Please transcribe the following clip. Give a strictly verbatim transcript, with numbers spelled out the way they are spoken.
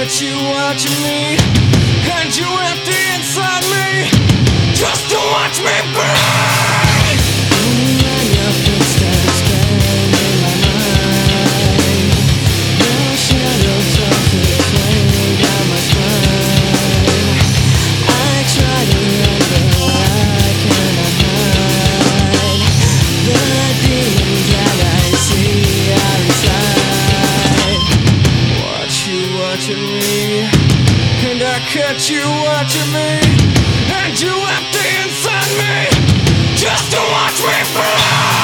catch you watching me, and you empty inside me, just to watch me burn. And your footsteps bang in my mind. No shadows of the flame down my spine. I try to run, but I cannot hide the demons that I see are inside. Watch you watching me, and I catch you watching me, and you empty inside me, just to watch me burn.